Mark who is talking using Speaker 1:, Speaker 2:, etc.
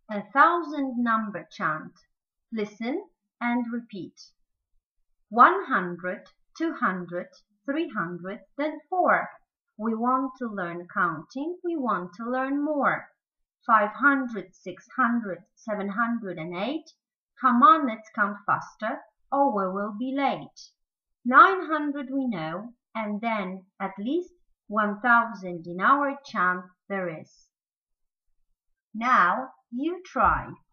Speaker 1: 1,000 number chant. Listen and repeat. 100, 200, 300, then 4. We want to learn counting. We want to learn more. 500, 600, 708. Come on, let's count faster or we will be late. 900 we know, and then at least 1,000 in our chant there is. Now you try.